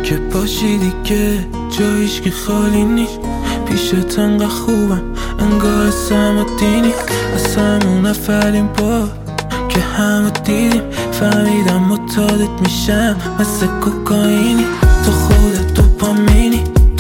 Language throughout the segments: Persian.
که باشی دیگه جا هیچکی خالی نی. پیشت انقدر خوبم انگار سم و دینی. از همون اولین بار که همو دیدیم فهمیدم متعادت میشم مثل کوکائینی. تو خودت دوپامینی،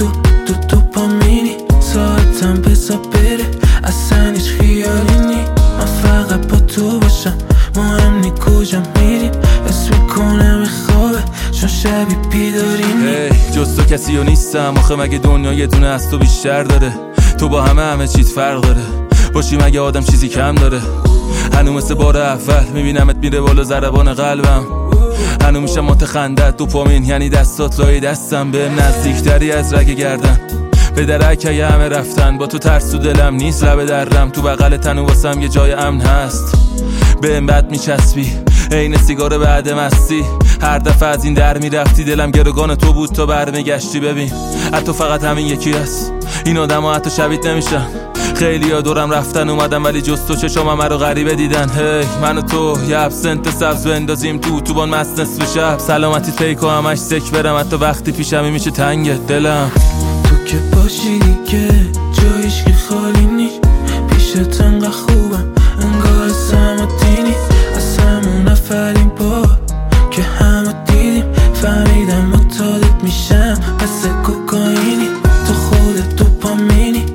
دوپامینی. ساعتم بزا بره اصلا هیچ خیالی نی. من فقط با تو باشم مهم نی کجا میریم. اسم میکنم به خوابه چون شبی بیداری نی. جز تو کسی و نیستم آخه مگه دنیا یه دونه از تو بیشتر داره. تو با همه چیز فرق داره. باشی مگه آدم چیزی کم داره. هنو مثل بار اول میبینمت میره بالا ضربان قلبم. هنو میشم متخندت دوپامین یعنی دستات لای دستم. بهم نزدیکتری از رگ گردن به درک همه رفتن. با تو ترس تو دلم نیست لب درم. تو بغل تنو واسم یه جای امن هست. بهم بد میچسبی عین سیگار بعد مستی. هر دفعه از این در میرفتی دلم گروگان تو بود تا برمیگشتی. ببین حتی فقط همین یکی هست. این آدم ها حتی شبیت نمیشن. خیلی ها دورم رفتن اومدم ولی جز تو چشام همه رو غریبه دیدن. من و تو یه ابسنت سبز بندازیم تو اتوبان مست نصف شب. سلامتی فیک و همش سک برم حتی وقتی پیشمی میشه تنگ دلم. تو که باشی دیگه جا هیچکی خالی نی. پیشت انقدر خوبم انگار سم و دینی. از همون اولین بار که همو دیدیم فهمیدم متعادت میشم مثل کوکائینی. تو خودت دوپامینی،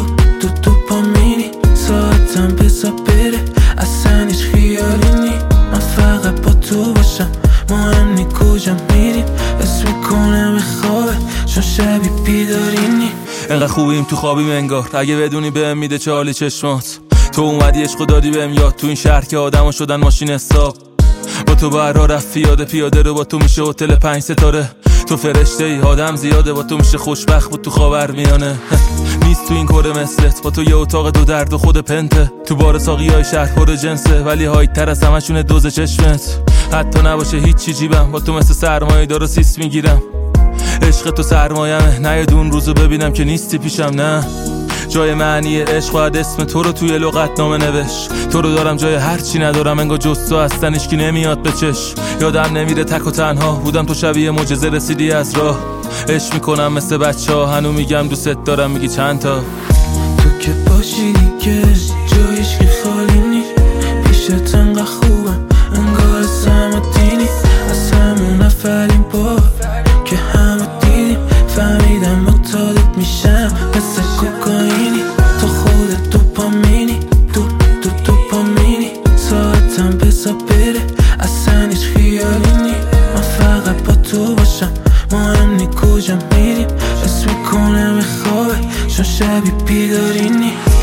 دوپامینی. ساعتم بزا بره اصلا هیچ خیالی نی. من فقط با تو باشم مهم نی کجا میریم. اسم میکنم به خوابه چون شبی بیداری نی. انقدر خوبیم تو خوابیم انگار اگه بدونی بهم میده چه حالی چشمات. تو اومدی عشقو دادی بهم یاد. تو این شهر که آدما شدن ماشین حساب. با تو بر رفت پیاده رو با تو میشه هتل 5 ستاره. تو فرشته ای آدم زیاده با تو میشه خوشبخت بود تو خاورمیانه. نیست تو این کره مثلت با تو یه اتاق دو درد و خود پنته. تو بار ساقی های شهر پر جنسه ولی هایت تر از همشونه دوز چشمت. حتی نباشه هیچی جیبم با تو مثل سرمایه دارو سیس میگیرم. عشق تو سرمایمه نه یه دون روزو ببینم که نیستی پیشم. نه جای معنی عشق باید اسم تو رو توی لغتنامه نوشت. تو رو دارم جای هرچی ندارم انگار جز تو هستن هیچکی نمیاد به چش. یادم نمیره تک و تنها بودم تو شبیه معجزه رسیدی از راه. عشق میکنم مثل بچه ها هنو میگم دوست دارم میگی چند تا. تو که باشی دیگه جا هیچکی خالی نی. پیشت انقدر خوبم انگار سم و دینی. از همون اولین بار که همو دیدیم فهمیدم متعادت میشم مثل کوکائینی. تو خودت دوپامینی، دوپامینی. ساعتم بزا بره اصلا هیچ خیالی نی. من فقط با تو باشم مهم نی کجا میریم. اسم میکنم به خوابه چون شبی بیداری نی.